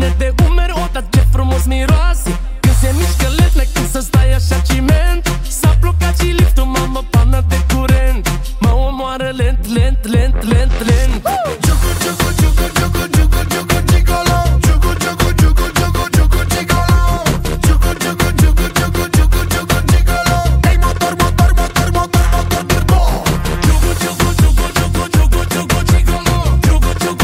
are de umeri, o, dar ce frumos miroase. Când se mișcă lene, când să stai așa ciment.